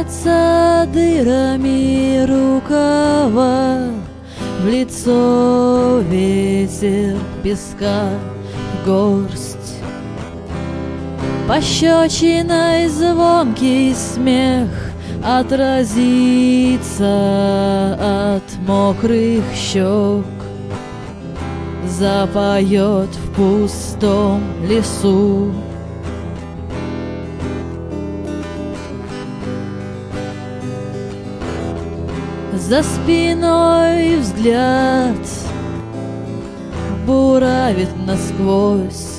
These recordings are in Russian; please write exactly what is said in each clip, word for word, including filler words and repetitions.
Светятся дырами рукава, в лицо ветер песка горсть. Пощечиной звонкий смех отразится от мокрых щек, запоет в пустом лесу. За спиной взгляд буравит насквозь.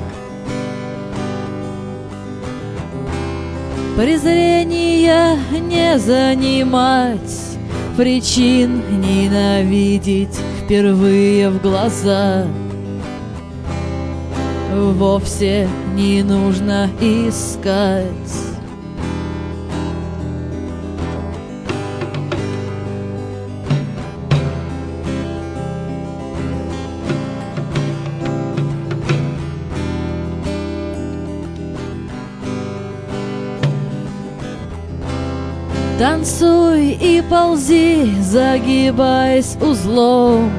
Презрения не занимать, причин ненавидеть впервые в глаза вовсе не нужно искать. Танцуй и ползи, загибаясь узлом.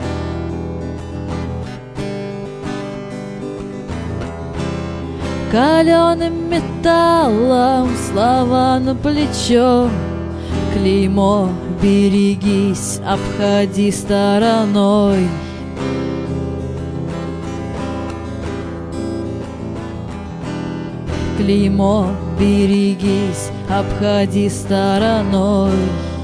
Каленым металлом слова на плечо. Клеймо берегись, обходи стороной. Клеймо берегись, обходи стороной.